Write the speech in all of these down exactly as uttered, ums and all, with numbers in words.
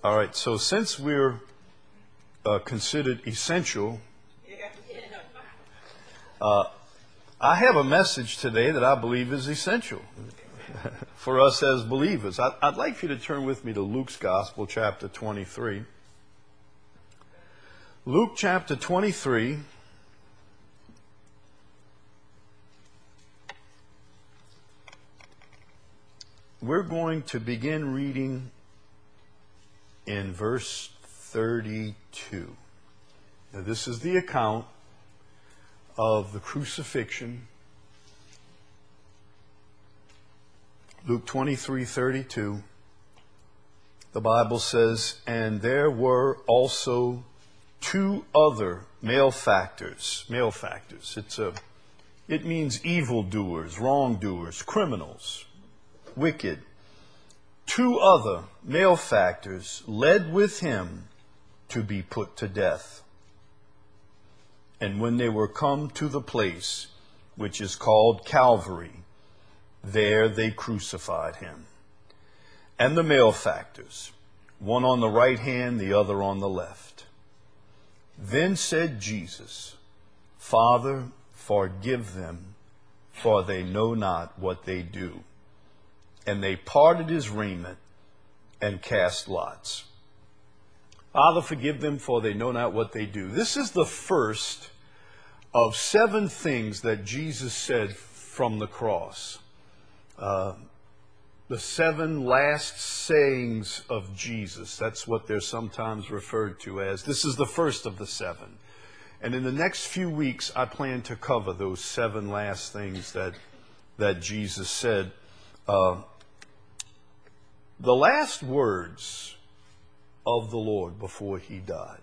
All right, so since we're uh, considered essential, uh, I have a message today that I believe is essential for us as believers. I, I'd like for you to turn with me to Luke's Gospel, chapter twenty-three. Luke chapter twenty-three. We're going to begin reading in verse thirty-two. Now, this is the account of the crucifixion. Luke twenty-three thirty-two. The Bible says, "And there were also two other malefactors." Malefactors. It's a, it means evildoers, wrongdoers, criminals, wicked. Two other malefactors led with him to be put to death. And when they were come to the place which is called Calvary, there they crucified him. And the malefactors, one on the right hand, the other on the left. Then said Jesus, "Father, forgive them, for they know not what they do." And they parted his raiment and cast lots. Father, forgive them, for they know not what they do. This is the first of seven things that Jesus said from the cross. Uh, the seven last sayings of Jesus. That's what they're sometimes referred to as. This is the first of the seven. And in the next few weeks, I plan to cover those seven last things that, that Jesus said. Uh, The last words of the Lord before he died.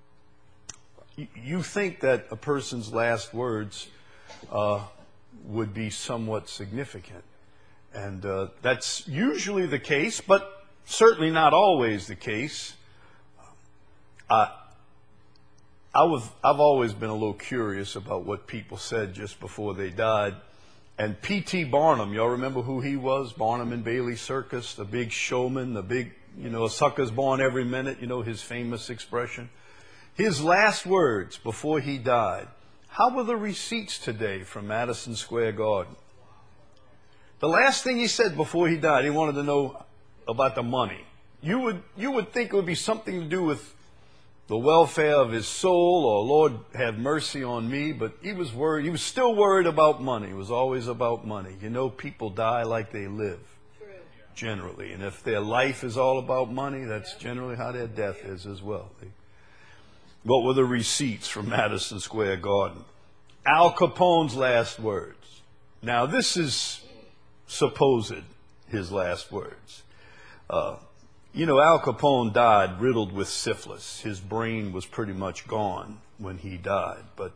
You think that a person's last words uh, would be somewhat significant. And uh, that's usually the case, but certainly not always the case. Uh, I was, I've always been a little curious about what people said just before they died. And P T Barnum, y'all remember who he was? Barnum and Bailey Circus, the big showman, the big, you know, a sucker's born every minute, you know, his famous expression. His last words before he died. How were the receipts today from Madison Square Garden? The last thing he said before he died, he wanted to know about the money. You would, you would think it would be something to do with the welfare of his soul, or Lord have mercy on me, but he was worried. He was still worried about money. It was always about money. You know, people die like they live, True. Generally. And if their life is all about money, that's generally how their death is as well. What were the receipts from Madison Square Garden? Al Capone's last words. Now, this is supposed his last words. Uh, You know, Al Capone died riddled with syphilis. His brain was pretty much gone when he died. But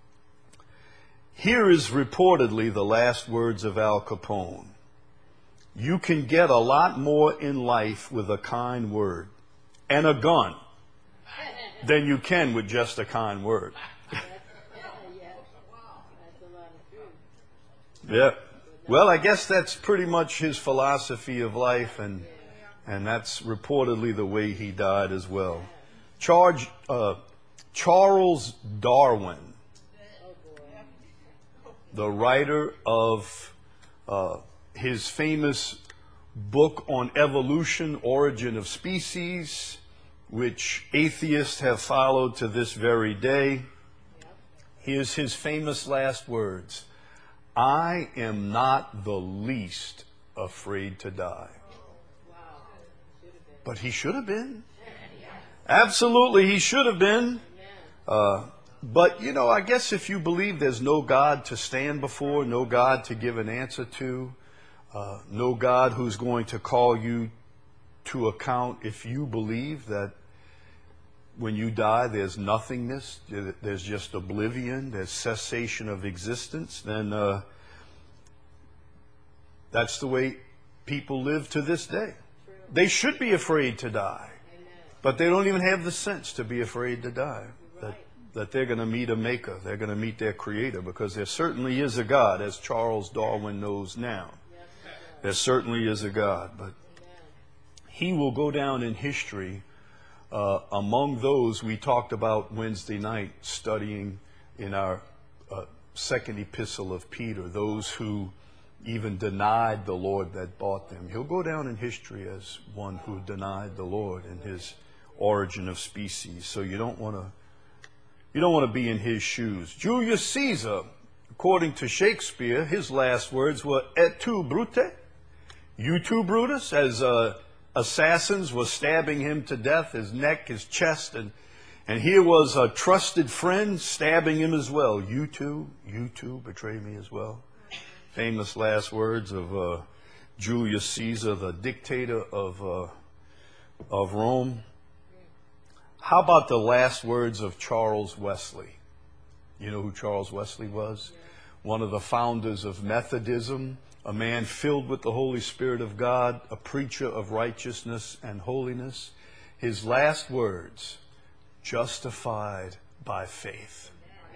here is reportedly the last words of Al Capone. "You can get a lot more in life with a kind word and a gun than you can with just a kind word." Yeah. Well, I guess that's pretty much his philosophy of life, and And that's reportedly the way he died as well. Charge, uh, Charles Darwin, the writer of uh, his famous book on evolution, Origin of Species, which atheists have followed to this very day. Here's his famous last words: "I am not the least afraid to die." But he should have been. Absolutely, he should have been. Uh, but, you know, I guess if you believe there's no God to stand before, no God to give an answer to, uh, no God who's going to call you to account, if you believe that when you die there's nothingness, there's just oblivion, there's cessation of existence, then uh, that's the way people live to this day. They should be afraid to die, but they don't even have the sense to be afraid to die. That, that they're going to meet a maker, they're going to meet their creator, because there certainly is a God, as Charles Darwin knows now. There certainly is a God, but he will go down in history Uh, among those we talked about Wednesday night, studying in our uh, second epistle of Peter, those who even denied the Lord that bought them. He'll go down in history as one who denied the Lord in his Origin of Species. So you don't want to you don't want to be in his shoes. Julius Caesar, according to Shakespeare, his last words were "Et tu, Brute?" You too, Brutus, as uh, assassins were stabbing him to death, his neck, his chest, and and here was a trusted friend stabbing him as well. You too, you too, betray me as well. Famous last words of uh, Julius Caesar, the dictator of uh, of Rome. How about the last words of Charles Wesley? You know who Charles Wesley was? One of the founders of Methodism, a man filled with the Holy Spirit of God, a preacher of righteousness and holiness. His last words, justified by faith.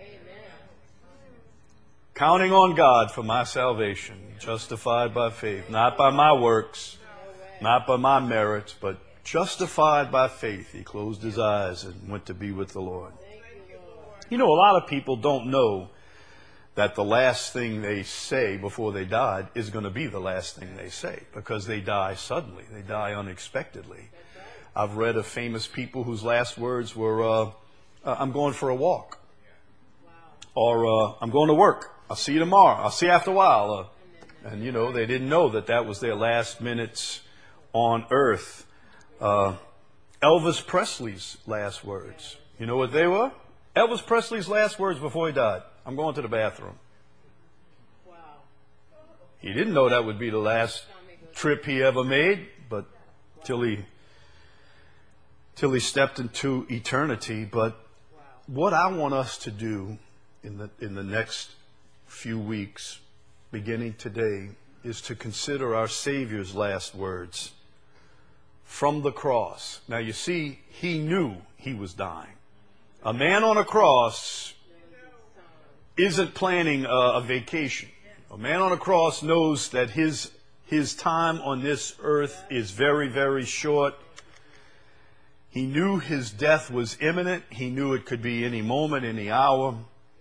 Counting on God for my salvation, justified by faith, not by my works, not by my merits, but justified by faith. He closed his eyes and went to be with the Lord. You know, a lot of people don't know that the last thing they say before they died is going to be the last thing they say, because they die suddenly. They die unexpectedly. I've read of famous people whose last words were, uh, I'm going for a walk. Or uh, I'm going to work. I'll see you tomorrow. I'll see you after a while. Uh, and, you know, they didn't know that that was their last minutes on earth. Uh, Elvis Presley's last words. You know what they were? Elvis Presley's last words before he died. I'm going to the bathroom. Wow. He didn't know that would be the last trip he ever made, but till he till he stepped into eternity. But what I want us to do in the in the next few weeks, beginning today, is to consider our Savior's last words from the cross. Now you see, he knew he was dying. A man on a cross isn't planning a, a vacation. A man on a cross knows that his his time on this earth is very, very short. He knew his death was imminent. He knew it could be any moment, any hour.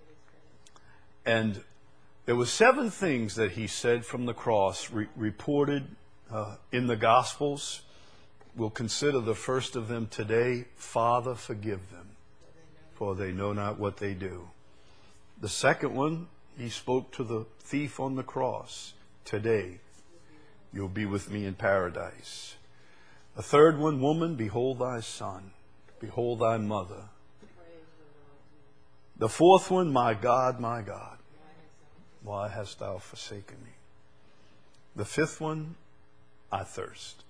And there were seven things that he said from the cross, re- reported uh, in the Gospels. We'll consider the first of them today. Father, forgive them, for they know not what they do. The second one, he spoke to the thief on the cross. Today, you'll be with me in paradise. The third one, woman, behold thy son. Behold thy mother. The fourth one, my God, my God, why hast thou forsaken me? The fifth one, I thirst.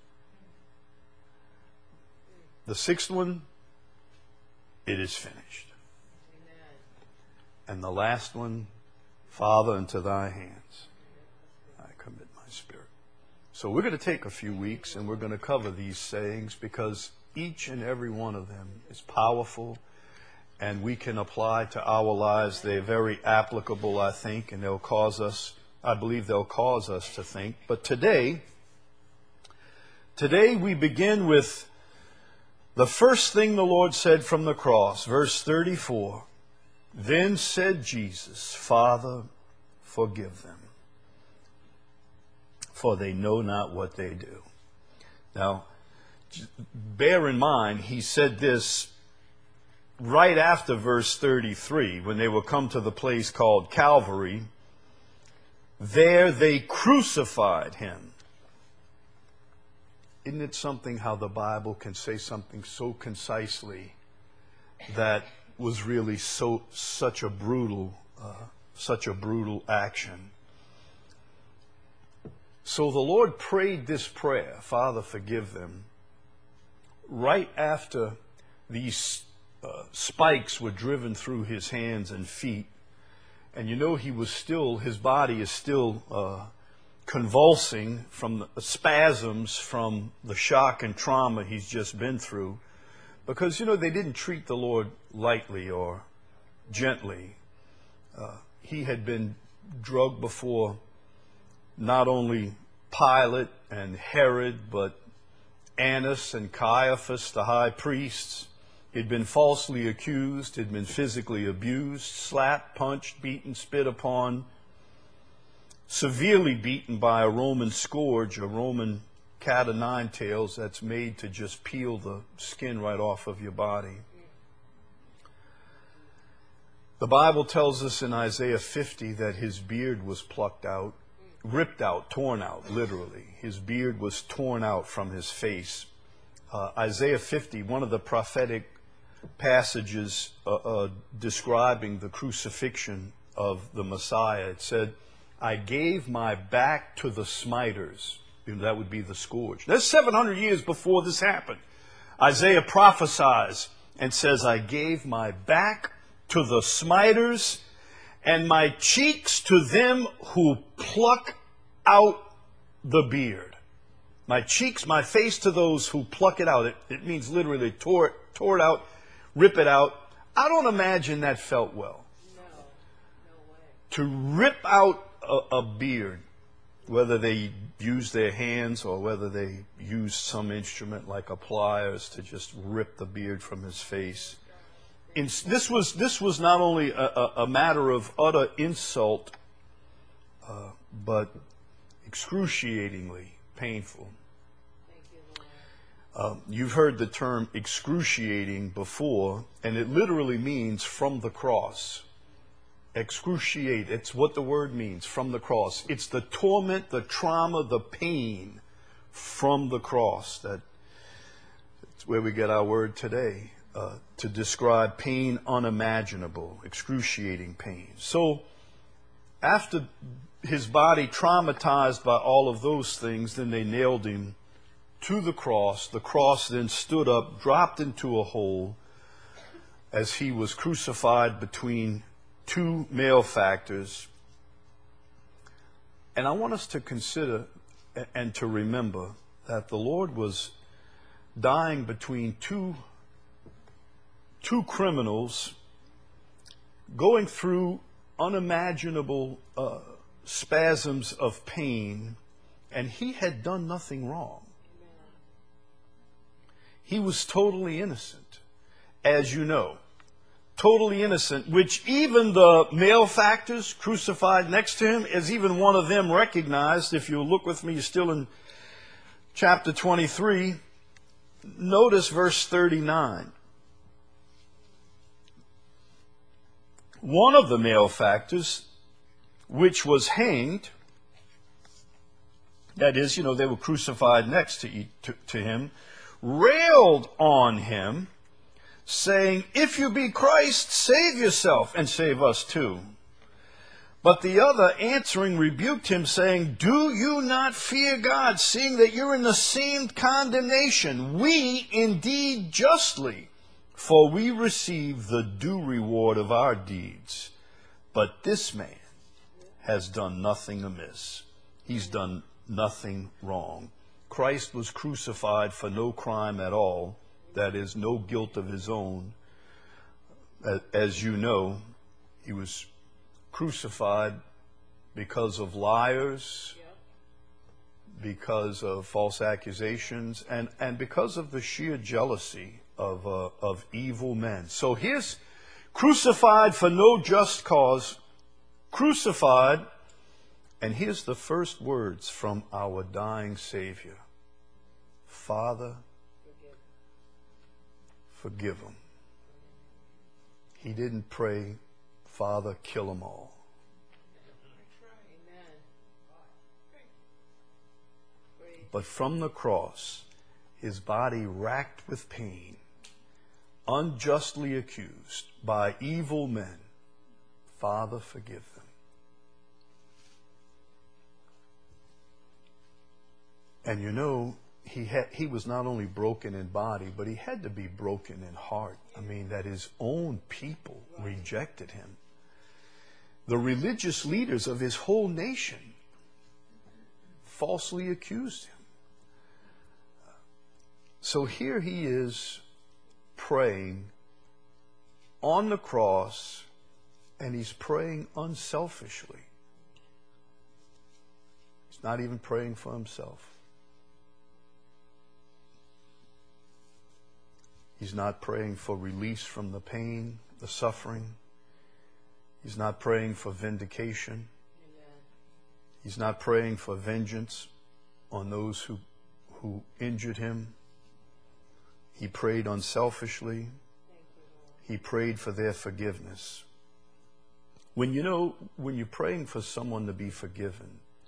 The sixth one, it is finished. And the last one, Father, into thy hands I commit my spirit. So we're going to take a few weeks and we're going to cover these sayings, because each and every one of them is powerful and we can apply to our lives. They're very applicable, I think, and they'll cause us, I believe they'll cause us to think. But today, today we begin with the first thing the Lord said from the cross, verse thirty-four. Then said Jesus, Father, forgive them, for they know not what they do. Now, bear in mind, he said this right after verse thirty-three, when they will come to the place called Calvary. There they crucified him. Isn't it something how the Bible can say something so concisely that was really so such a brutal, uh, such a brutal action? So the Lord prayed this prayer, Father, forgive them, right after these uh, spikes were driven through his hands and feet. And you know, he was still, his body is still uh, convulsing from the spasms from the shock and trauma he's just been through. Because, you know, they didn't treat the Lord lightly or gently. Uh, he had been drugged before not only Pilate and Herod, but Annas and Caiaphas, the high priests. He'd been falsely accused, had been physically abused, slapped, punched, beaten, spit upon, severely beaten by a Roman scourge, a Roman cat o' nine tails that's made to just peel the skin right off of your body. The Bible tells us in Isaiah fifty that his beard was plucked out, ripped out, torn out, literally. His beard was torn out from his face. Uh, Isaiah fifty, one of the prophetic passages uh, uh, describing the crucifixion of the Messiah, it said, I gave my back to the smiters. You know, that would be the scourge. That's seven hundred years before this happened. Isaiah prophesies and says, I gave my back to the smiters and my cheeks to them who pluck out the beard. My cheeks, my face to those who pluck it out. It, it means literally tore it, tore it out, rip it out. I don't imagine that felt well. No, no way. To rip out a, a beard, whether they used their hands or whether they used some instrument like a pliers to just rip the beard from his face. In, this was this was not only a, a, a matter of utter insult, uh, but excruciatingly painful. Thank you, Lord. Um, you've heard the term excruciating before, and it literally means from the cross. Excruciate, it's what the word means, from the cross. It's the torment, the trauma, the pain from the cross. That, that's where we get our word today, uh, to describe pain unimaginable, excruciating pain. So, after his body traumatized by all of those things, then they nailed him to the cross. The cross then stood up, dropped into a hole as he was crucified between two malefactors. And I want us to consider and to remember that the Lord was dying between two, two criminals, going through unimaginable uh, spasms of pain, and he had done nothing wrong. He was totally innocent, as you know. Totally innocent, which even the malefactors crucified next to him, as even one of them recognized. If you look with me, you're still in chapter twenty-three. Notice verse thirty-nine. One of the malefactors, which was hanged, that is, you know, they were crucified next to, to, to him, railed on him, saying, if you be Christ, save yourself and save us too. But the other answering rebuked him, saying, do you not fear God, seeing that you're in the same condemnation? We indeed justly, for we receive the due reward of our deeds. But this man has done nothing amiss. He's done nothing wrong. Christ was crucified for no crime at all. That is, no guilt of his own. As you know, he was crucified because of liars, Yep. because of false accusations, and, and because of the sheer jealousy of, uh, of evil men. So here's crucified for no just cause, crucified, and here's the first words from our dying Savior. Father, forgive them. He didn't pray, Father, kill them all. Amen. But from the cross, his body racked with pain, unjustly accused by evil men, Father, forgive them. And you know, He had, he was not only broken in body, but he had to be broken in heart. I mean, that his own people rejected him. The religious leaders of his whole nation falsely accused him. So here he is praying on the cross, and he's praying unselfishly. He's not even praying for himself. He's not praying for release from the pain, the suffering. He's not praying for vindication. Amen. He's not praying for vengeance on those who, who injured him. He prayed unselfishly. Thank you, Lord. He prayed for their forgiveness. When you know, when you're praying for someone to be forgiven,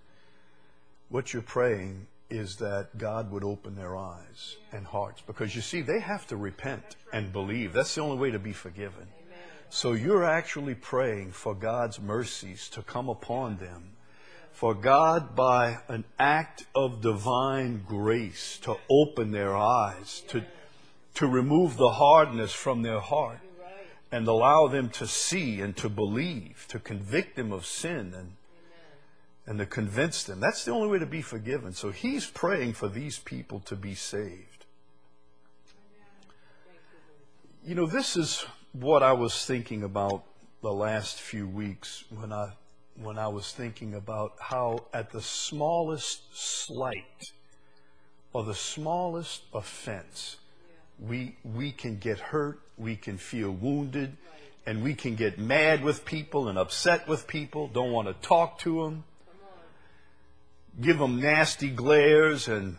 what you're praying is that God would open their eyes and hearts. Because you see, they have to repent and believe. That's the only way to be forgiven. Amen. So you're actually praying for God's mercies to come upon them. For God, by an act of divine grace, to open their eyes, to, to remove the hardness from their heart, You're right. and allow them to see and to believe, to convict them of sin and, Amen. and to convince them. That's the only way to be forgiven. So he's praying for these people to be saved. Thank you, Lord. You know, this is what I was thinking about the last few weeks when I when I was thinking about how at the smallest slight or the smallest offense, we we can get hurt, we can feel wounded, and we can get mad with people and upset with people, don't want to talk to them, Come on. give them nasty glares and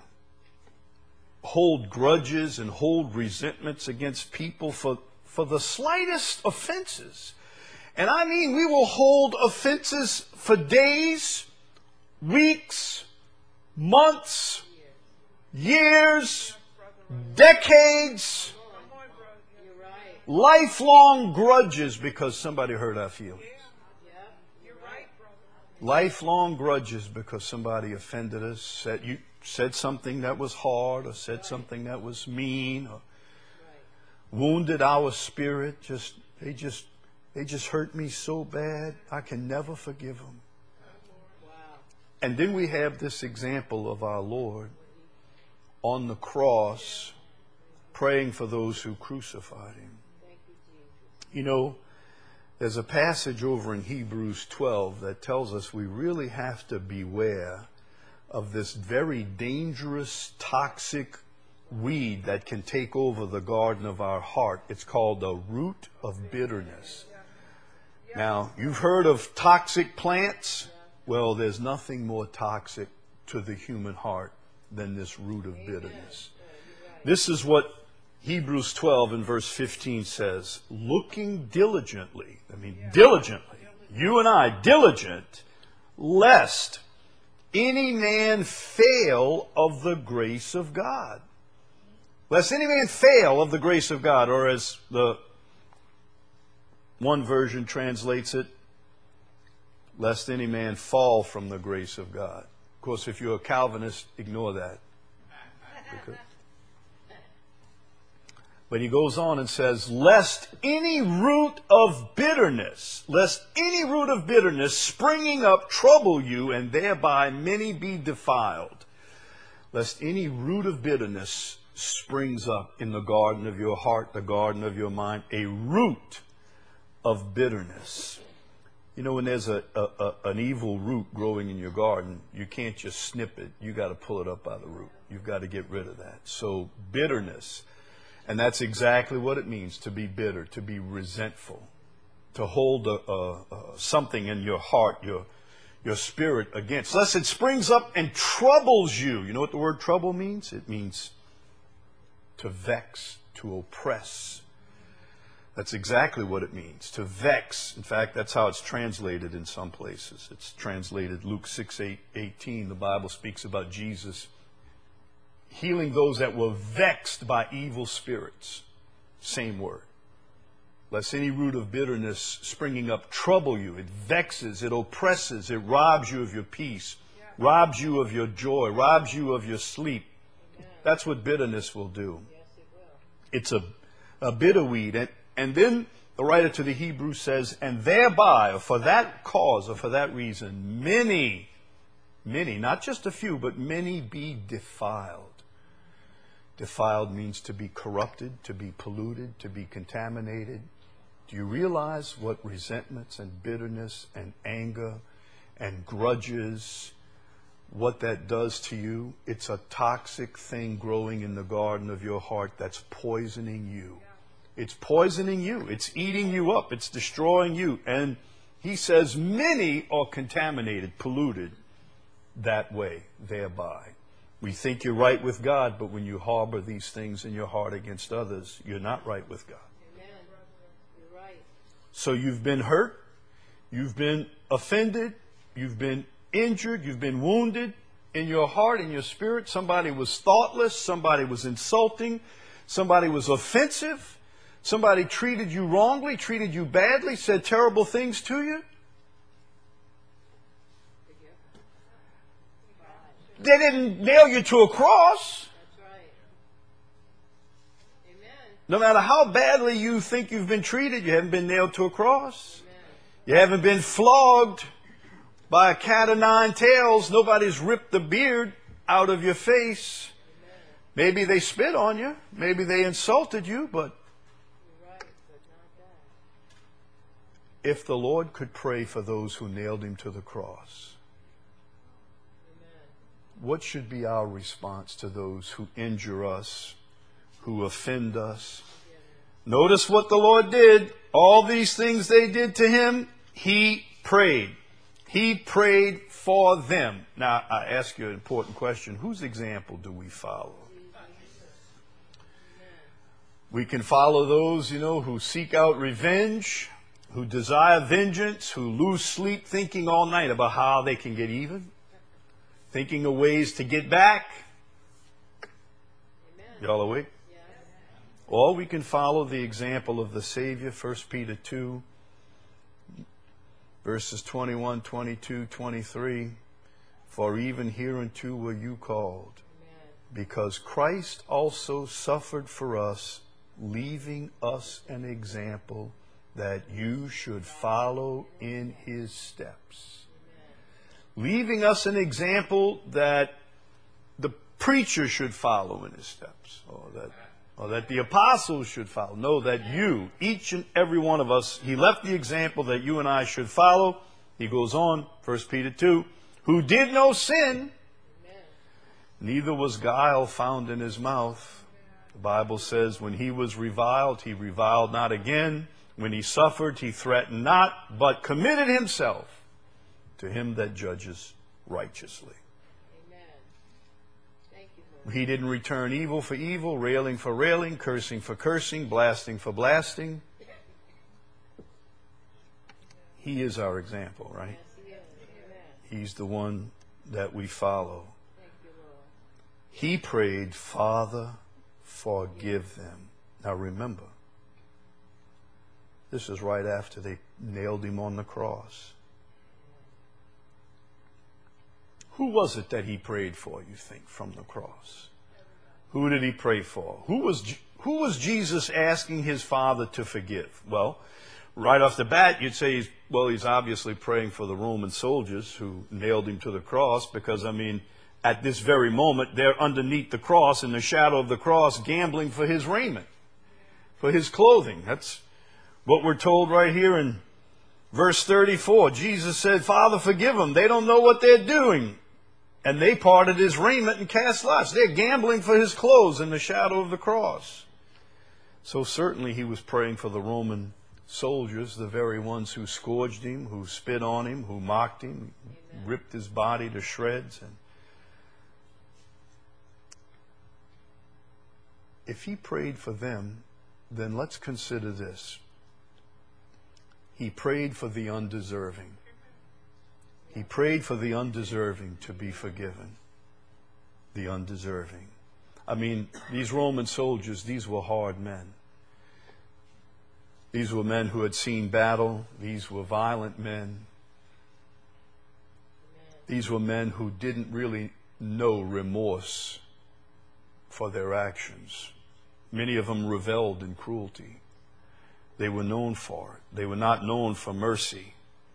hold grudges and hold resentments against people for, for the slightest offenses. And I mean, we will hold offenses for days, weeks, months, years, decades, You're right. lifelong grudges because somebody hurt our feelings. Yep. You're right, brother. Lifelong grudges because somebody offended us, said you said something that was hard or said something that was mean or Right. wounded our spirit. Just they just they just hurt me so bad I can never forgive them. Wow. And then we have this example of our Lord on the cross praying for those who crucified him. Thank you, Jesus. You know, there's a passage over in Hebrews twelve that tells us we really have to beware of this very dangerous, toxic weed that can take over the garden of our heart. It's called the root of bitterness. Now, you've heard of toxic plants? Well, there's nothing more toxic to the human heart than this root of bitterness. This is what Hebrews twelve and verse fifteen says, looking diligently, I mean diligently, you and I, diligent, lest any man fail of the grace of God. Lest any man fail of the grace of God, or as the one version translates it, lest any man fall from the grace of God. Of course, if you're a Calvinist, ignore that. Because But he goes on and says, lest any root of bitterness, lest any root of bitterness springing up trouble you, and thereby many be defiled. Lest any root of bitterness springs up in the garden of your heart, the garden of your mind, a root of bitterness. You know, when there's a, a, a an evil root growing in your garden, you can't just snip it. You got to pull it up by the root. You've got to get rid of that. So bitterness. And that's exactly what it means to be bitter, to be resentful, to hold a, a, a, something in your heart, your, your spirit against. Lest it springs up and troubles you. You know what the word trouble means? It means to vex, to oppress. That's exactly what it means, to vex. In fact, that's how it's translated in some places. It's translated Luke six, eight, eighteen. The Bible speaks about Jesus healing those that were vexed by evil spirits. Same word. Lest any root of bitterness springing up trouble you. It vexes, it oppresses, it robs you of your peace, robs you of your joy, robs you of your sleep. That's what bitterness will do. Yes, it will. It's a, a bitter weed. And, and then the writer to the Hebrews says, and thereby, or for that cause, or for that reason, many, many, not just a few, but many be defiled. Defiled means to be corrupted, to be polluted, to be contaminated. Do you realize what resentments and bitterness and anger and grudges what that does to you, it's a toxic thing growing in the garden of your heart that's poisoning you. It's poisoning you. It's eating you up. It's destroying you. And he says many are contaminated, polluted that way, thereby. We think you're right with God, but when you harbor these things in your heart against others, you're not right with God. Amen. You're right. So you've been hurt, you've been offended, you've been injured, you've been wounded in your heart, in your spirit. Somebody was thoughtless, somebody was insulting, somebody was offensive, somebody treated you wrongly, treated you badly, said terrible things to you. They didn't nail you to a cross. That's right. Amen. No matter how badly you think you've been treated, you haven't been nailed to a cross. Amen. You haven't been flogged by a cat of nine tails. Nobody's ripped the beard out of your face. Amen. Maybe they spit on you. Maybe they insulted you. But You're right, but not that. if the Lord could pray for those who nailed him to the cross, what should be our response to those who injure us, who offend us? Notice what the Lord did. All these things they did to him, he prayed. He prayed for them. Now, I ask you an important question. Whose example do we follow? We can follow those, you know, who seek out revenge, who desire vengeance, who lose sleep thinking all night about how they can get even. Thinking of ways to get back. Amen. Y'all awake? Yeah. Or we can follow the example of the Savior, First Peter two, verses twenty-one, twenty-two, twenty-three. For even hereunto were you called, Amen. because Christ also suffered for us, leaving us an example that you should follow in his steps. Leaving us an example that the preacher should follow in his steps, or that, or that the apostles should follow. No, that you, each and every one of us, he left the example that you and I should follow. He goes on, First Peter two, who did no sin, Amen. neither was guile found in his mouth. The Bible says when he was reviled, he reviled not again. When he suffered, he threatened not, but committed himself to him that judges righteously. Amen. Thank you, Lord. He didn't return evil for evil, railing for railing, cursing for cursing, blasting for blasting. He is our example, right? Yes, he is. Amen. He's the one that we follow. Thank you, Lord. He prayed, Father, forgive them. Now remember, this is right after they nailed him on the cross. Who was it that he prayed for, you think, from the cross? Who did he pray for? Who was, who was Jesus asking his Father to forgive? Well, right off the bat, you'd say, he's, well, he's obviously praying for the Roman soldiers who nailed him to the cross because, I mean, at this very moment, they're underneath the cross, in the shadow of the cross, gambling for his raiment, for his clothing. That's what we're told right here in verse thirty-four. Jesus said, Father, forgive them. They don't know what they're doing. And they parted his raiment and cast lots. They're gambling for his clothes in the shadow of the cross. So certainly he was praying for the Roman soldiers, the very ones who scourged him, who spit on him, who mocked him, Amen. Ripped his body to shreds. And if he prayed for them, then let's consider this. He prayed for the undeserving. He prayed for the undeserving to be forgiven. The undeserving. I mean, these Roman soldiers, these were hard men. These were men who had seen battle. These were violent men. These were men who didn't really know remorse for their actions. Many of them reveled in cruelty. They were known for it. They were not known for mercy.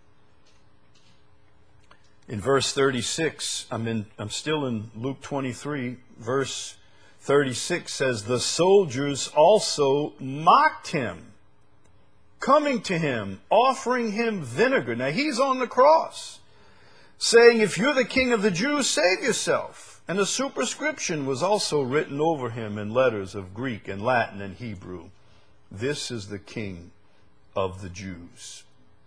In verse thirty-six, I'm in, I'm still in Luke twenty-three, verse thirty-six says, the soldiers also mocked him, coming to him, offering him vinegar. Now he's on the cross. saying, "If you're the king of the Jews, save yourself." And a superscription was also written over him in letters of Greek and Latin and Hebrew. "This is the King of the Jews."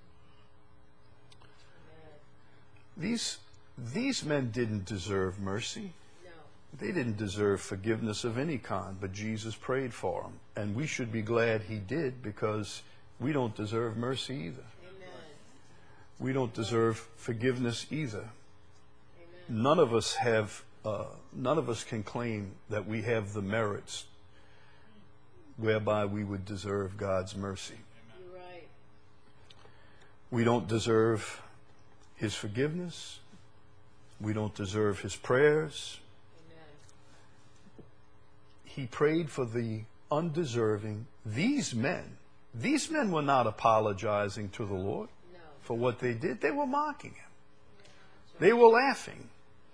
These, these men didn't deserve mercy. No. They didn't deserve forgiveness of any kind, but Jesus prayed for them. And we should be glad he did, because we don't deserve mercy either. Amen. We don't deserve forgiveness either. Amen. None of us have, uh, none of us can claim that we have the merits whereby we would deserve God's mercy. You're right. We don't deserve his forgiveness. We don't deserve his prayers. Amen. He prayed for the undeserving. These men, these men were not apologizing to the Lord No. for what they did. They were mocking him. They were laughing.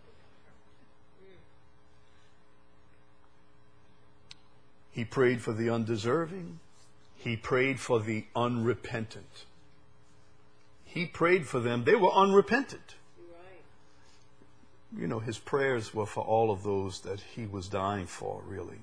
He prayed for the undeserving. He prayed for the unrepentant. He prayed for them. They were unrepentant. You're right. You know, his prayers were for all of those that he was dying for, really.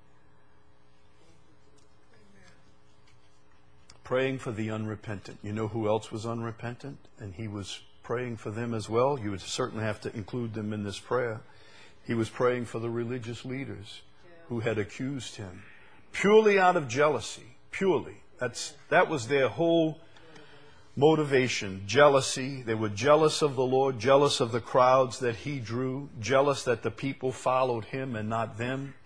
Praying for the unrepentant. You know who else was unrepentant? And he was praying for them as well. You would certainly have to include them in this prayer. He was praying for the religious leaders who had accused him, purely out of jealousy. Purely. That's, that was their whole motivation. Jealousy. They were jealous of the Lord, jealous of the crowds that he drew, jealous that the people followed him and not them.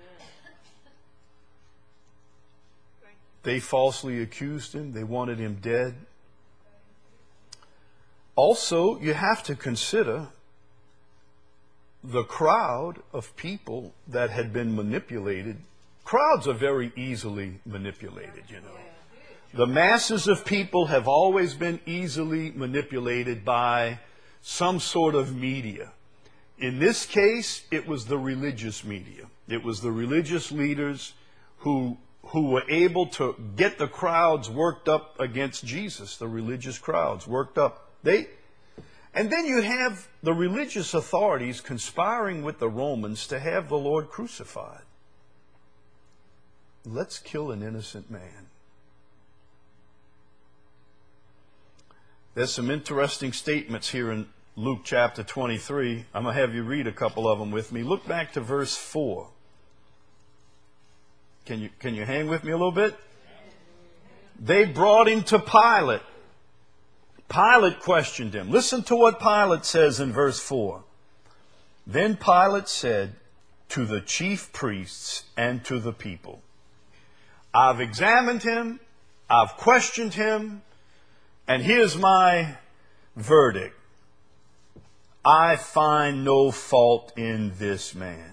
They falsely accused him. They wanted him dead. Also, you have to consider the crowd of people that had been manipulated. Crowds are very easily manipulated, you know. The masses of people have always been easily manipulated by some sort of media. In this case, it was the religious media. It was the religious leaders who who were able to get the crowds worked up against Jesus, the religious crowds worked up. They, and then you have the religious authorities conspiring with the Romans to have the Lord crucified. Let's kill an innocent man. There's some interesting statements here in Luke chapter twenty-three. I'm going to have you read a couple of them with me. Look back to verse four. Can you, can you hang with me a little bit? They brought him to Pilate. Pilate questioned him. Listen to what Pilate says in verse four. Then Pilate said to the chief priests and to the people, "I've examined him, I've questioned him, and here's my verdict. I find no fault in this man."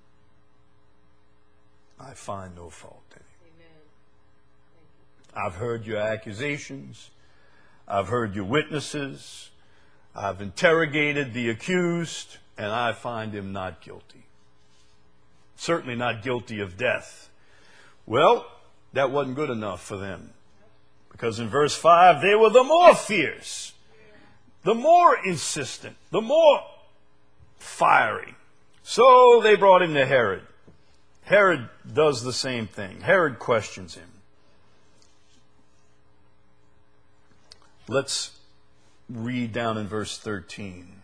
I find no fault in him. Amen. Thank you. I've heard your accusations. I've heard your witnesses. I've interrogated the accused, and I find him not guilty. Certainly not guilty of death. Well, that wasn't good enough for them. Because in verse five, they were the more fierce, the more insistent, the more fiery. So they brought him to Herod. Herod does the same thing. Herod questions him. Let's read down in verse thirteen.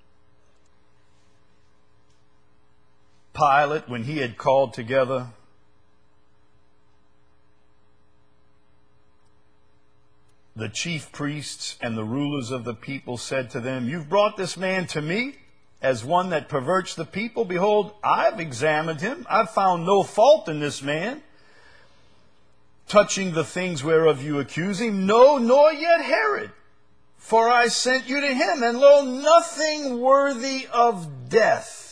Pilate, when he had called together the chief priests and the rulers of the people, said to them, "You've brought this man to me as one that perverts the people. Behold, I've examined him. I've found no fault in this man, touching the things whereof you accuse him. No, nor yet Herod. For I sent you to him, and lo, nothing worthy of death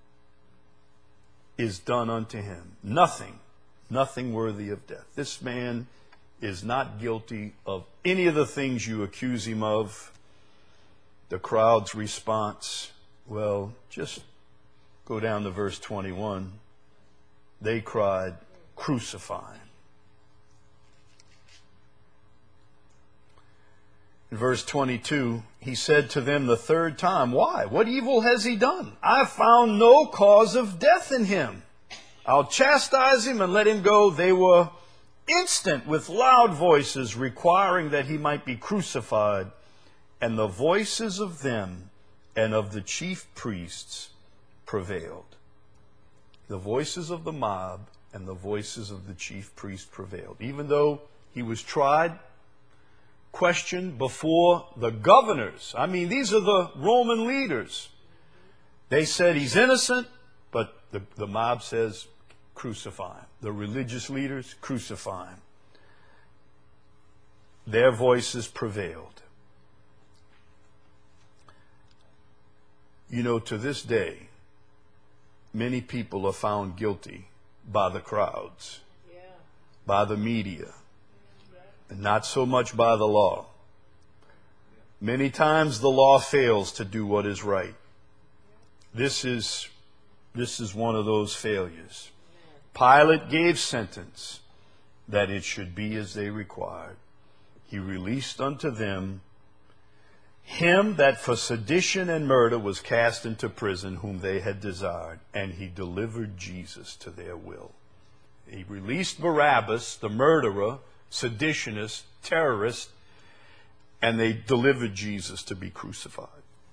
is done unto him." Nothing. Nothing worthy of death. This man is not guilty of any of the things you accuse him of. The crowd's response, well, just go down to verse twenty-one. They cried, "Crucify him." In verse twenty-two, he said to them the third time, "Why? What evil has he done? I found no cause of death in him. I'll chastise him and let him go." They were instant with loud voices, requiring that he might be crucified. And the voices of them and of the chief priests prevailed. The voices of the mob and the voices of the chief priest prevailed. Even though he was tried, questioned before the governors. I mean, these are the Roman leaders. They said he's innocent, but the, the mob says crucify him. The religious leaders, crucify him. Their voices prevailed. You know, to this day, many people are found guilty by the crowds, Yeah. by the media, and not so much by the law. Many times the law fails to do what is right. This is, this is one of those failures. Pilate gave sentence that it should be as they required. He released unto them him that for sedition and murder was cast into prison, whom they had desired, and he delivered Jesus to their will. He released Barabbas, the murderer, seditionist, terrorist, and they delivered Jesus to be crucified.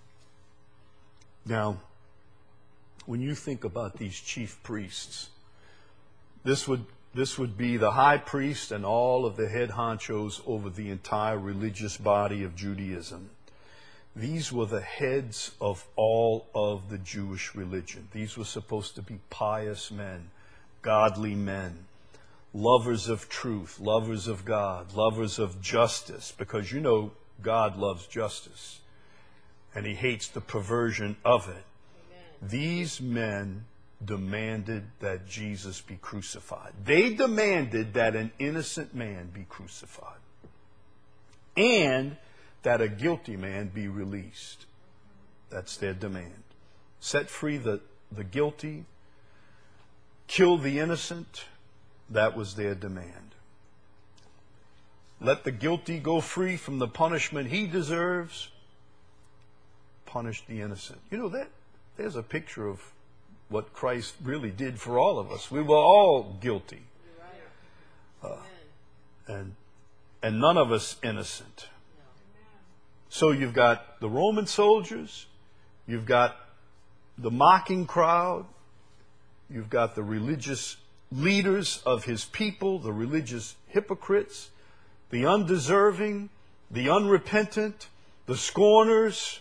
Now, when you think about these chief priests, this would this would be the high priest and all of the head honchos over the entire religious body of Judaism. These were the heads of all of the Jewish religion. These were supposed to be pious men, godly men, lovers of truth, lovers of God, lovers of justice, because you know God loves justice and he hates the perversion of it. Amen. These men demanded that Jesus be crucified. They demanded that an innocent man be crucified and that a guilty man be released. That's their demand. Set free the, the guilty, kill the innocent. That was their demand. Let the guilty go free from the punishment he deserves. Punish the innocent. You know, that there's a picture of what Christ really did for all of us. We were all guilty. You're right. Uh, and, and none of us innocent. So you've got the Roman soldiers, you've got the mocking crowd, you've got the religious leaders of his people, the religious hypocrites, the undeserving, the unrepentant, the scorners.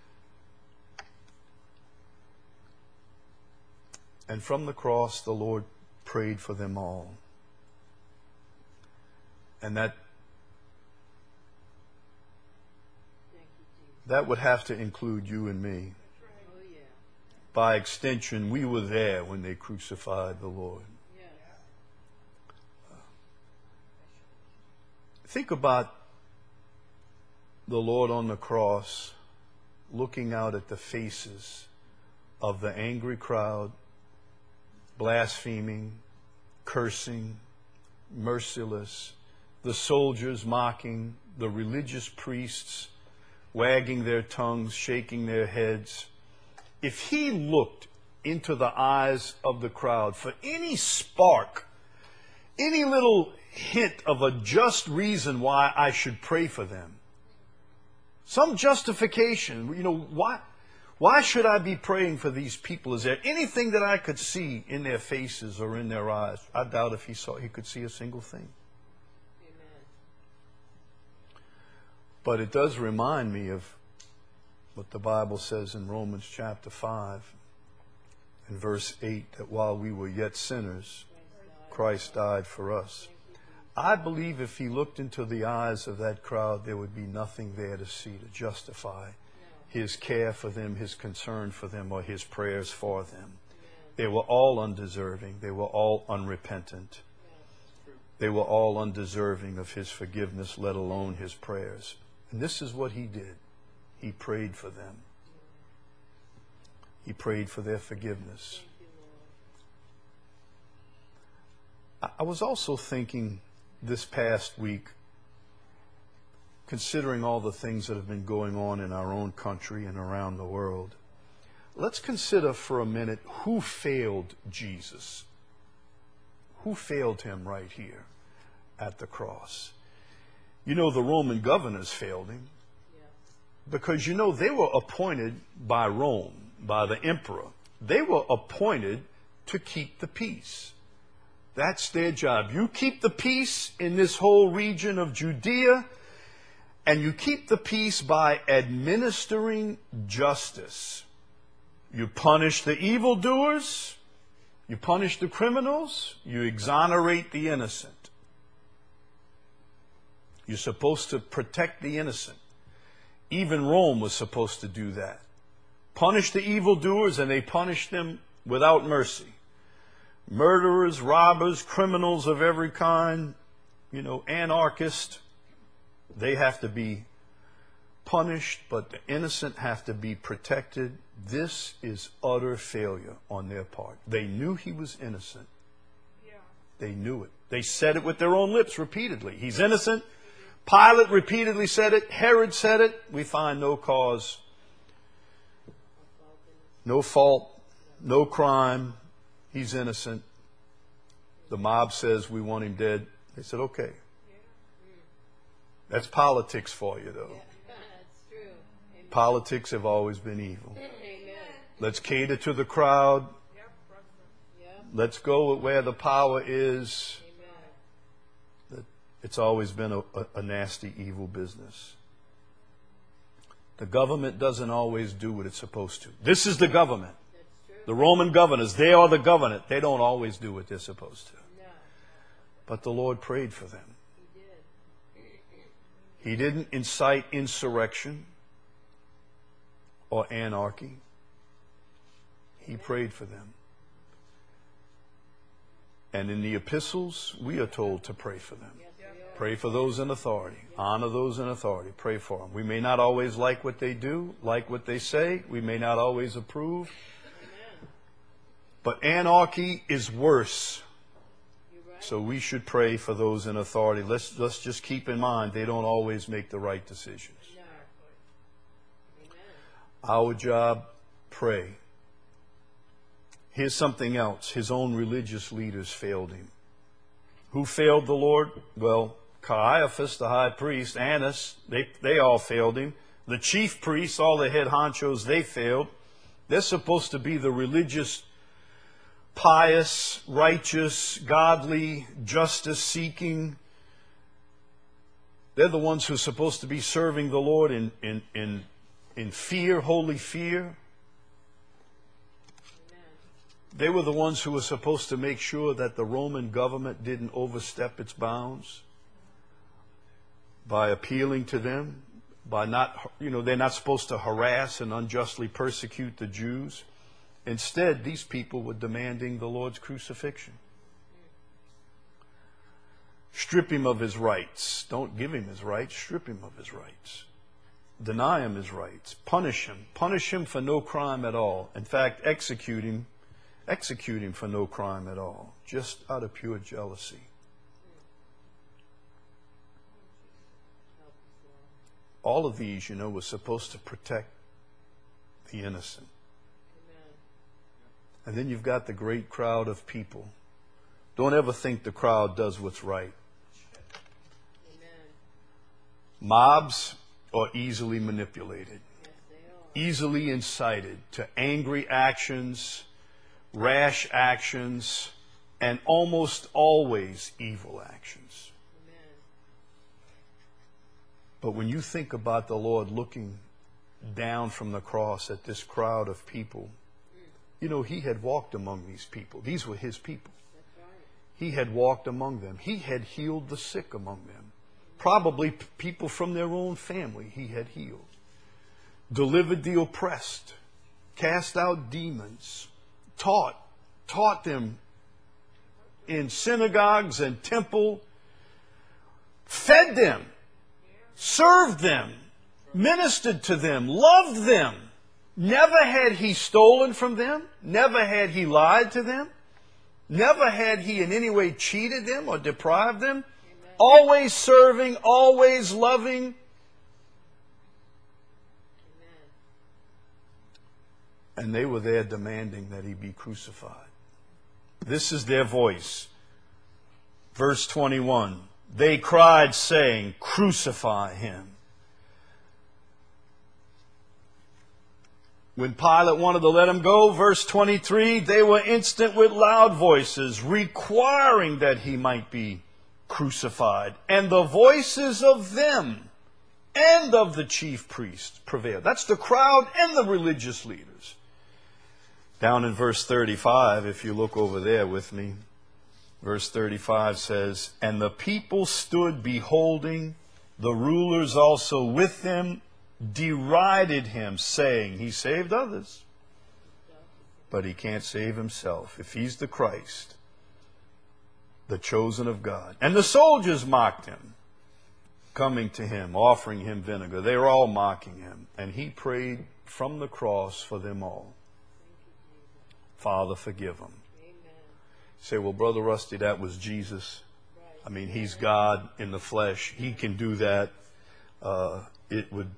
And from the cross, the Lord prayed for them all. And that That would have to include you and me. Oh, yeah. By extension, we were there when they crucified the Lord. Yes. Think about the Lord on the cross looking out at the faces of the angry crowd, blaspheming, cursing, merciless, the soldiers mocking, the religious priests wagging their tongues, shaking their heads. If he looked into the eyes of the crowd for any spark, any little hint of a just reason why I should pray for them, some justification, you know, why, why should I be praying for these people? Is there anything that I could see in their faces or in their eyes? I doubt if he saw, he could see a single thing. But it does remind me of what the Bible says in Romans chapter five and verse eight, that while we were yet sinners, Christ died for us. I believe if he looked into the eyes of that crowd, there would be nothing there to see to justify his care for them, his concern for them, or his prayers for them. They were all undeserving. They were all unrepentant. They were all undeserving of his forgiveness, let alone his prayers. And this is what he did. He prayed for them. He prayed for their forgiveness. I was also thinking this past week considering all the things that have been going on in our own country and around the world, let's consider for a minute who failed Jesus. Who failed him right here at the cross? You know, the Roman governors failed him. Because, you know, they were appointed by Rome, by the emperor. They were appointed to keep the peace. That's their job. You keep the peace in this whole region of Judea, and you keep the peace by administering justice. You punish the evildoers, you punish the criminals, you exonerate the innocent. You're supposed to protect the innocent. Even Rome was supposed to do that. Punish the evildoers, and they punished them without mercy. Murderers, robbers, criminals of every kind, you know, anarchists, they have to be punished, but the innocent have to be protected. This is utter failure on their part. They knew he was innocent. Yeah. They knew it. They said it with their own lips repeatedly. He's innocent. Pilate repeatedly said it. Herod said it. We find no cause, no fault, no crime. He's innocent. The mob says we want him dead. They said, okay. That's politics for you, though. That's true. Amen. Politics have always been evil. Amen. Let's cater to the crowd. Yep. Let's go where the power is. Amen. It's always been a, a, a nasty, evil business. The government doesn't always do what it's supposed to. This is the government. That's true. The Roman governors, they are the government. They don't always do what they're supposed to. No. But the Lord prayed for them. He did. He didn't incite insurrection or anarchy. He prayed for them. And in the epistles, we are told to pray for them. Yes, we are. Pray for those in authority. Honor those in authority. Pray for them. We may not always like what they do, like what they say. We may not always approve. Amen. But anarchy is worse. You're right. So we should pray for those in authority. Let's, let's just keep in mind they don't always make the right decisions. No. Amen. Our job, pray. Here's something else. His own religious leaders failed him. Who failed the Lord? Well, Caiaphas, the high priest, Annas, they, they all failed him. The chief priests, all the head honchos, they failed. They're supposed to be the religious, pious, righteous, godly, justice-seeking. They're the ones who are supposed to be serving the Lord in, in, in, in fear, holy fear. They were the ones who were supposed to make sure that the Roman government didn't overstep its bounds by appealing to them, by not, you know, they're not supposed to harass and unjustly persecute the Jews. Instead, these people were demanding the Lord's crucifixion. Strip him of his rights. Don't give him his rights. Strip him of his rights. Deny him his rights. Punish him. Punish him for no crime at all. In fact, execute him. Execute him for no crime at all, just out of pure jealousy. All of these, you know, were supposed to protect the innocent. Amen. And then you've got the great crowd of people. Don't ever think the crowd does what's right. Amen. Mobs are easily manipulated, Yes, they are. easily incited to angry actions, rash actions, and almost always evil actions. Amen. But when you think about the Lord looking down from the cross at this crowd of people, you know, he had walked among these people. These were his people. That's right. He had walked among them. He had healed the sick among them. Probably p- people from their own family he had healed. Delivered the oppressed. Cast out demons. Taught, taught them in synagogues and temple, fed them, served them, ministered to them, loved them. Never had he stolen from them. Never had he lied to them. Never had he in any way cheated them or deprived them. Amen. Always serving, always loving, And they were there demanding that he be crucified. This is their voice. Verse twenty-one. They cried, saying, "Crucify him." When Pilate wanted to let him go, verse twenty-three, they were instant with loud voices, requiring that he might be crucified. And the voices of them and of the chief priests prevailed. That's the crowd and the religious leaders. Down in verse thirty-five, if you look over there with me, verse thirty-five says, "And the people stood beholding, the rulers also with them, derided him, saying," he saved others, but he can't save himself. If he's the Christ, the chosen of God. And the soldiers mocked him, coming to him, offering him vinegar. They were all mocking him. And he prayed from the cross for them all. "Father, forgive them." Amen. Say, "Well, Brother Rusty, that was Jesus. I mean, he's God in the flesh. He can do that. Uh, it would,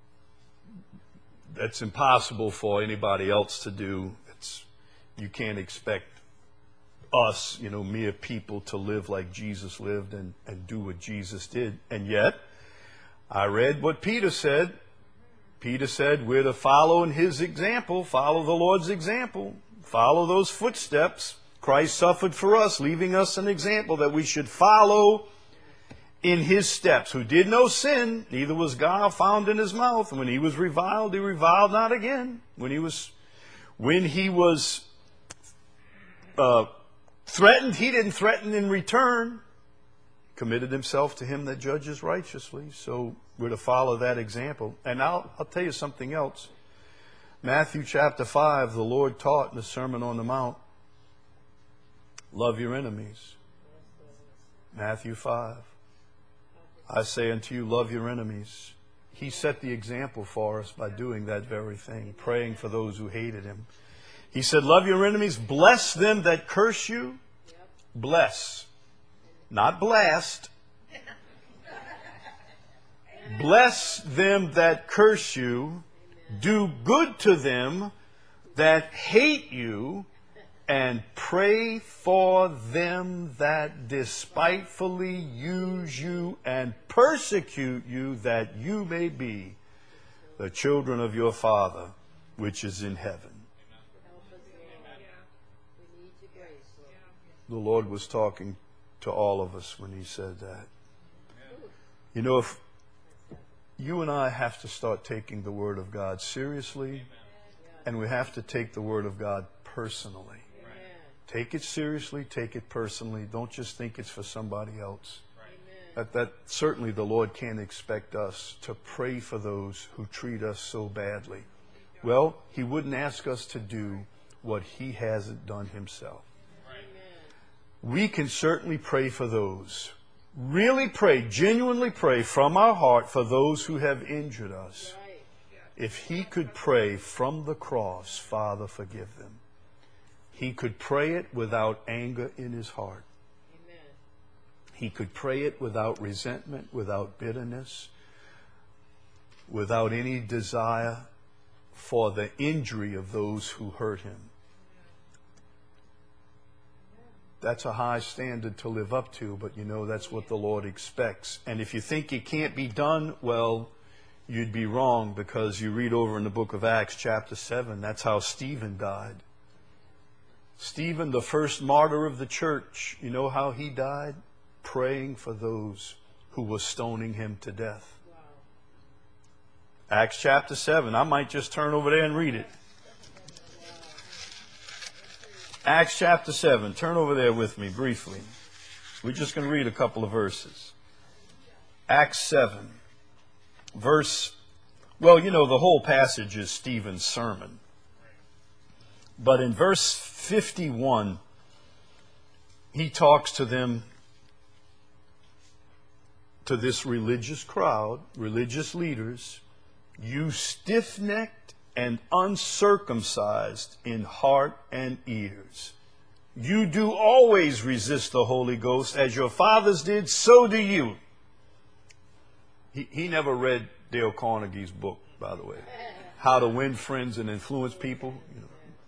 that's impossible for anybody else to do. It's, you can't expect us, you know, mere people to live like Jesus lived and, and do what Jesus did." And yet, I read what Peter said. Peter said we're to follow in his example, follow the Lord's example, follow those footsteps. Christ suffered for us, leaving us an example that we should follow in his steps, who did no sin, neither was guile found in his mouth. And when he was reviled, he reviled not again. When he was, when he was uh, threatened, he didn't threaten in return. Committed himself to him that judges righteously. So we're to follow that example. And I'll, I'll tell you something else. Matthew chapter five, the Lord taught in the Sermon on the Mount, love your enemies. Matthew five. I say unto you, love your enemies. He set the example for us by doing that very thing, praying for those who hated him. He said, love your enemies, bless them that curse you. Bless. Not blast. Bless them that curse you. Do good to them that hate you. And pray for them that despitefully use you and persecute you, that you may be the children of your Father which is in heaven. The Lord was talking to all of us when he said that. You know, if you and I have to start taking the Word of God seriously, and we have to take the Word of God personally. Take it seriously, take it personally. Don't just think it's for somebody else. That, that certainly the Lord can't expect us to pray for those who treat us so badly. Well, he wouldn't ask us to do what he hasn't done himself. We can certainly pray for those. Really pray, genuinely pray from our heart for those who have injured us. If he could pray from the cross, Father, forgive them. He could pray it without anger in his heart. Amen. He could pray it without resentment, without bitterness, without any desire for the injury of those who hurt him. That's a high standard to live up to, but you know that's what the Lord expects. And if you think it can't be done, well, you'd be wrong, because you read over in the book of Acts chapter seven, that's how Stephen died. Stephen, the first martyr of the church, you know how he died? Praying for those who were stoning him to death. Wow. Acts chapter seven. I might just turn over there and read it. Acts chapter seven. Turn over there with me briefly. We're just going to read a couple of verses. Acts seven. Verse, well, you know, the whole passage is Stephen's sermon. But in verse fifty-one, he talks to them, to this religious crowd, religious leaders, you stiff-necked and uncircumcised in heart and ears. You do always resist the Holy Ghost, as your fathers did, so do you. He, he never read Dale Carnegie's book, by the way. how to win friends and influence people. You know.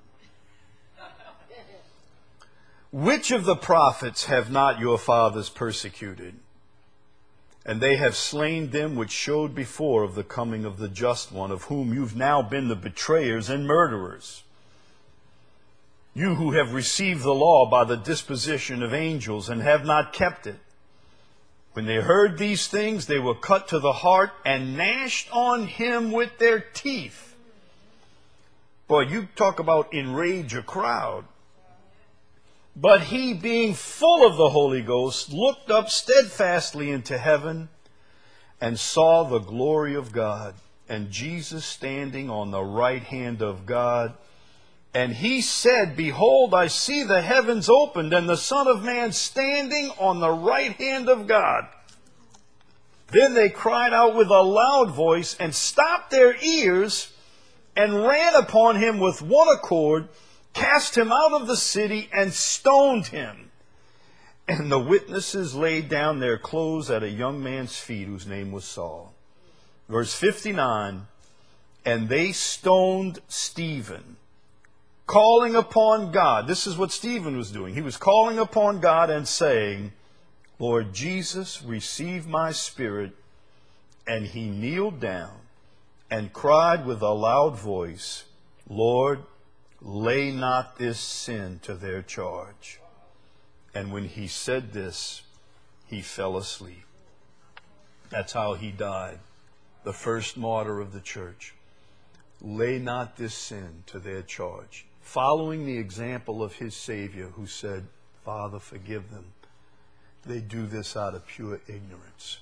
Which of the prophets have not your fathers persecuted? And they have slain them which showed before of the coming of the just one, of whom you've now been the betrayers and murderers. You who have received the law by the disposition of angels and have not kept it. When they heard these things, they were cut to the heart and gnashed on him with their teeth. Boy, you talk about enrage a crowd. But he, being full of the Holy Ghost, looked up steadfastly into heaven and saw the glory of God, and Jesus standing on the right hand of God. And he said, Behold, I see the heavens opened, and the Son of Man standing on the right hand of God. Then they cried out with a loud voice, and stopped their ears, and ran upon him with one accord, cast him out of the city, and stoned him. And the witnesses laid down their clothes at a young man's feet, whose name was Saul. Verse fifty-nine, and they stoned Stephen, calling upon God. This is what Stephen was doing. He was calling upon God and saying, Lord Jesus, receive my spirit. And he kneeled down and cried with a loud voice, Lord, lay not this sin to their charge. And when he said this, he fell asleep. That's how he died, the first martyr of the church. Lay not this sin to their charge. Following the example of his Savior, who said, Father, forgive them. They do this out of pure ignorance.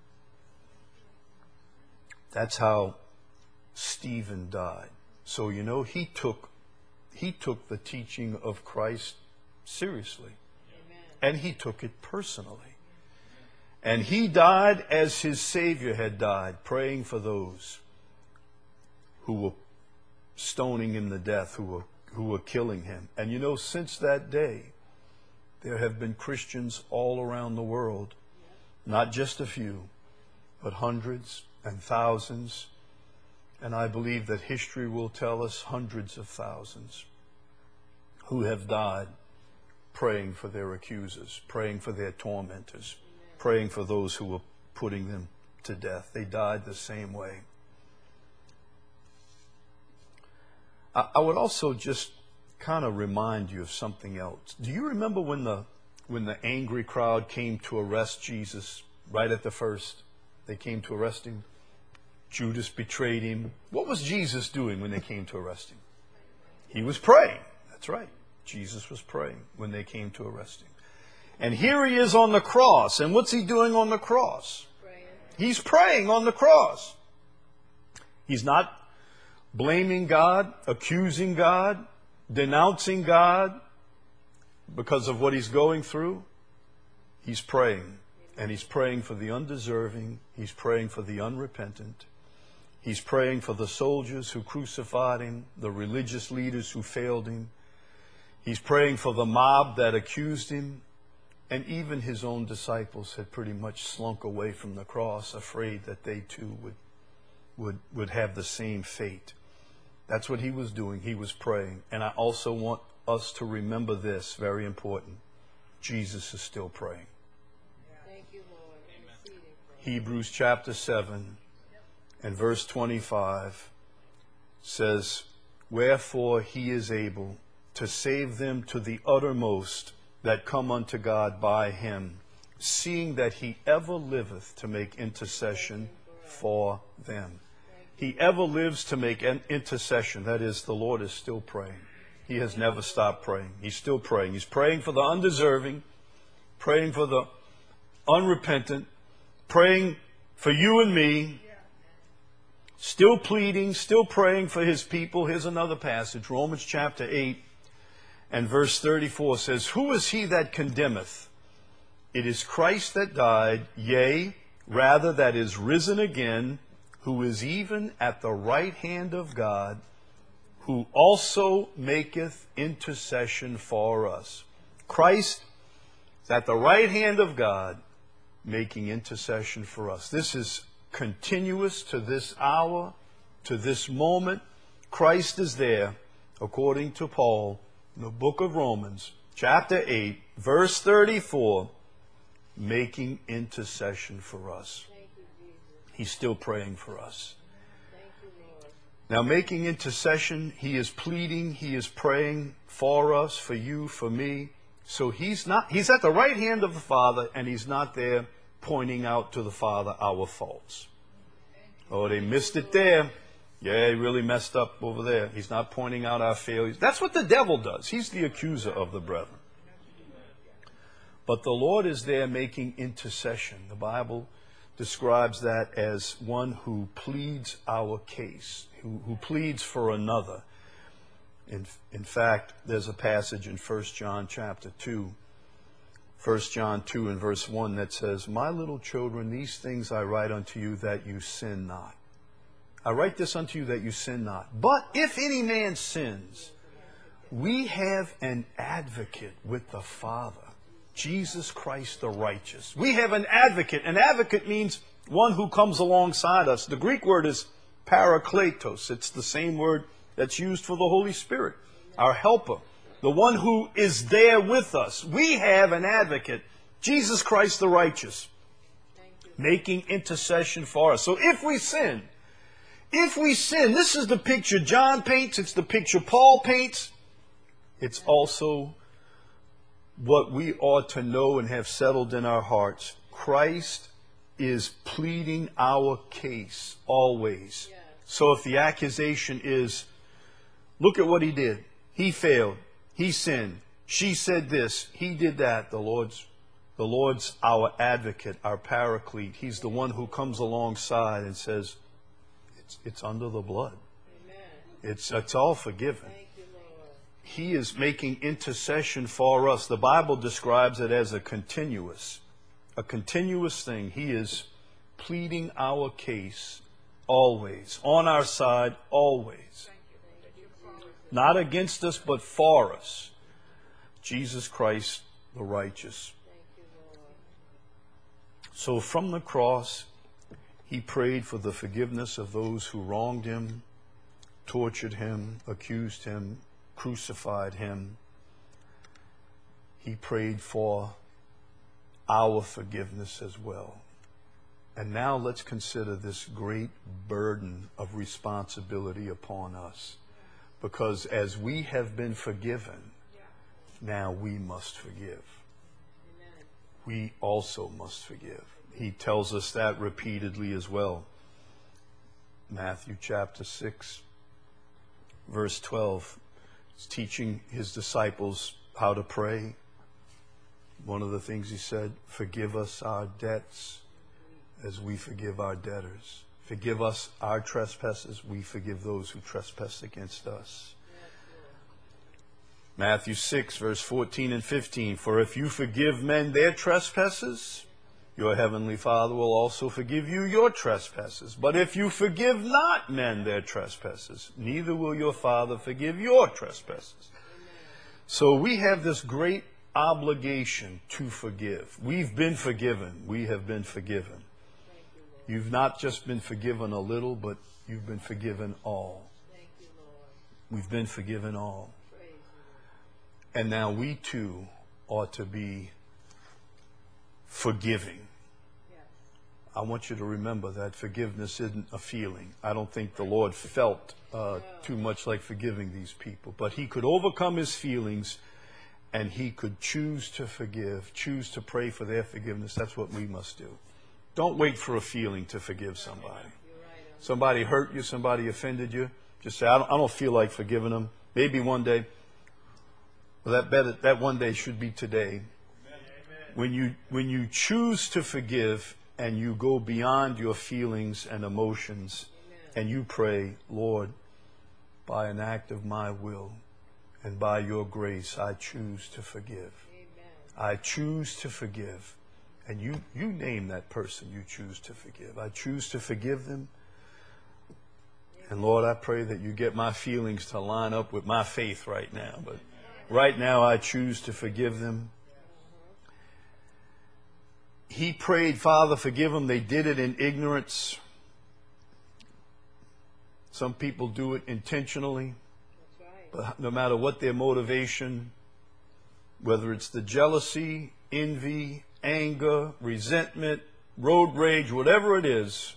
That's how Stephen died. So, you know, he took He took the teaching of Christ seriously. Amen. And he took it personally. And he died as his Savior had died, praying for those who were stoning him to death, who were, who were killing him. And you know, since that day, there have been Christians all around the world, not just a few, but hundreds and thousands. And I believe that history will tell us hundreds of thousands who have died praying for their accusers, praying for their tormentors, praying for those who were putting them to death. They died the same way. I, I would also just kind of remind you of something else. Do you remember when the when the angry crowd came to arrest Jesus right at the first? They came to arrest him. Judas betrayed him. What was Jesus doing when they came to arrest him? He was praying. That's right. Jesus was praying when they came to arrest him. And here he is on the cross. And what's he doing on the cross? Praying. He's praying on the cross. He's not blaming God, accusing God, denouncing God because of what he's going through. He's praying. And he's praying for the undeserving. He's praying for the unrepentant. He's praying for the soldiers who crucified him, the religious leaders who failed him. He's praying for the mob that accused him. And even his own disciples had pretty much slunk away from the cross, afraid that they too would, would, would have the same fate. That's what he was doing. He was praying. And I also want us to remember this, very important. Jesus is still praying. Thank you, Lord. Amen. Hebrews chapter seven and verse twenty-five says, Wherefore he is able to save them to the uttermost that come unto God by him, seeing that he ever liveth to make intercession for them. He ever lives to make an intercession. That is, the Lord is still praying. He has never stopped praying. He's still praying. He's praying for the undeserving, praying for the unrepentant, praying for you and me, still pleading, still praying for his people. Here's another passage, Romans chapter eight and verse thirty-four says, Who is he that condemneth? It is Christ that died, yea, rather that is risen again, who is even at the right hand of God, who also maketh intercession for us. Christ is at the right hand of God, making intercession for us. This is continuous to this hour to this moment, Christ is there, according to Paul, in the book of Romans, chapter eight, verse thirty-four, making intercession for us. He's still praying for us. Now, making intercession, he is pleading, he is praying for us, for you, for me. So he's not, he's at the right hand of the Father, and he's not there pointing out to the Father our faults. Oh, they missed it there. Yeah, he really messed up over there. He's not pointing out our failures. That's what the devil does. He's the accuser of the brethren. But the Lord is there making intercession. The Bible describes that as one who pleads our case, who, who pleads for another. In, in fact, there's a passage in First John chapter two, First John two and verse one that says, "My little children, these things I write unto you that you sin not. I write this unto you that you sin not. But if any man sins, we have an advocate with the Father, Jesus Christ the righteous." We have an advocate. An advocate means one who comes alongside us. The Greek word is parakletos. It's the same word that's used for the Holy Spirit, our helper, the one who is there with us. We have an advocate, Jesus Christ the righteous, making intercession for us. So if we sin, if we sin, this is the picture John paints, it's the picture Paul paints. It's also what we ought to know and have settled in our hearts. Christ is pleading our case always. Yes. So if the accusation is, look at what he did. He failed. He sinned. She said this. He did that. The Lord's, the Lord's our advocate, our paraclete. He's the one who comes alongside and says, it's, it's under the blood. Amen. It's, it's all forgiven. He is making intercession for us. The Bible describes it as a continuous, a continuous thing. He is pleading our case always, on our side always. Not against us, but for us. Jesus Christ, the righteous. So from the cross, he prayed for the forgiveness of those who wronged him, tortured him, accused him, crucified him. He prayed for our forgiveness as well. And now let's consider this great burden of responsibility upon us. Because as we have been forgiven, now we must forgive. We also must forgive. He tells us that repeatedly as well. Matthew chapter six, verse twelve. He's teaching his disciples how to pray. One of the things he said, forgive us our debts as we forgive our debtors. Forgive us our trespasses, we forgive those who trespass against us. Matthew six, verse fourteen and fifteen. For if you forgive men their trespasses, your heavenly Father will also forgive you your trespasses. But if you forgive not men their trespasses, neither will your Father forgive your trespasses. So we have this great obligation to forgive. We've been forgiven. We have been forgiven. You've not just been forgiven a little, but you've been forgiven all. We've been forgiven all. And now we too ought to be forgiving. I want you to remember that forgiveness isn't a feeling. I don't think the Lord felt uh, too much like forgiving these people. But he could overcome his feelings and he could choose to forgive, choose to pray for their forgiveness. That's what we must do. Don't wait for a feeling to forgive somebody. Somebody hurt you, somebody offended you. Just say, I don't, I don't feel like forgiving them. Maybe one day. Well, that, better, that one day should be today. When you, when you choose to forgive and you go beyond your feelings and emotions and you pray, Lord, by an act of my will and by your grace, I choose to forgive. I choose to forgive. And you, you name that person you choose to forgive. I choose to forgive them. And Lord, I pray that you get my feelings to line up with my faith right now. But right now, I choose to forgive them. He prayed, Father, forgive them. They did it in ignorance. Some people do it intentionally, That's right. but no matter what their motivation, whether it's the jealousy, envy, anger, resentment, road rage, whatever it is,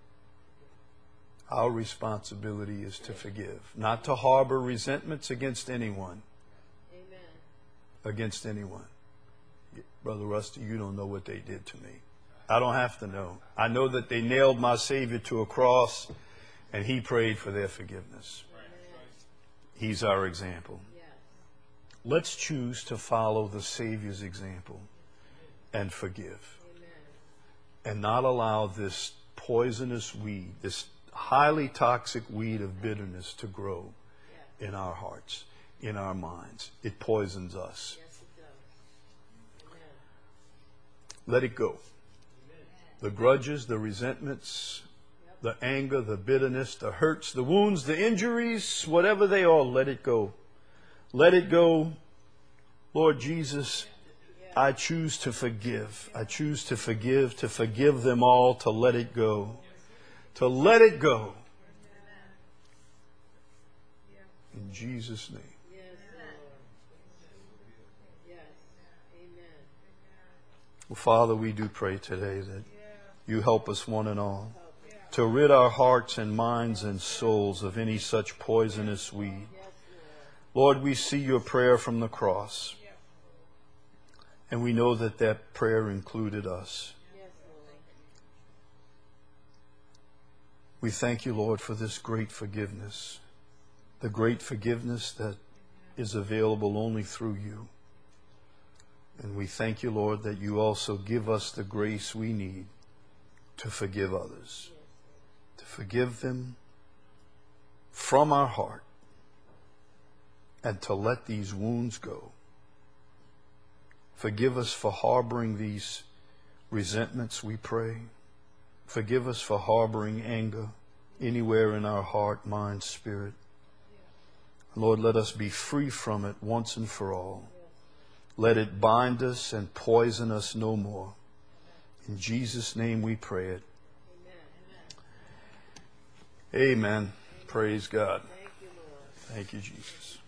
our responsibility is to forgive, not to harbor resentments against anyone. Amen. Against anyone. Brother Rusty, you don't know what they did to me. I don't have to know. I know that they nailed my Savior to a cross, and He prayed for their forgiveness. He's our example. Yes. Let's choose to follow the Savior's example and forgive. Amen. And not allow this poisonous weed, this highly toxic weed of bitterness to grow Yes. in our hearts, in our minds. It poisons us. Yes, it does. Amen. Let it go. The grudges, the resentments, the anger, the bitterness, the hurts, the wounds, the injuries, whatever they are, let it go. Let it go. Lord Jesus, I choose to forgive. I choose to forgive, to forgive them all, to let it go. To let it go. In Jesus' name. Yes, Lord. Yes. Amen. Well, Father, we do pray today that you help us one and all to rid our hearts and minds and souls of any such poisonous weed. Yes, Lord, we see your prayer from the cross, and we know that that prayer included us. Lord. Yes, Lord. We thank you, Lord, for this great forgiveness, the great forgiveness that is available only through you. And we thank you, Lord, that you also give us the grace we need to forgive others, to forgive them from our heart, and to let these wounds go. Forgive us for harboring these resentments, we pray. Forgive us for harboring anger anywhere in our heart, mind, spirit. Lord, let us be free from it once and for all. Let it bind us and poison us no more. In Jesus' name we pray it. Amen. Amen. Praise God. Thank you, Lord. Thank you, Jesus.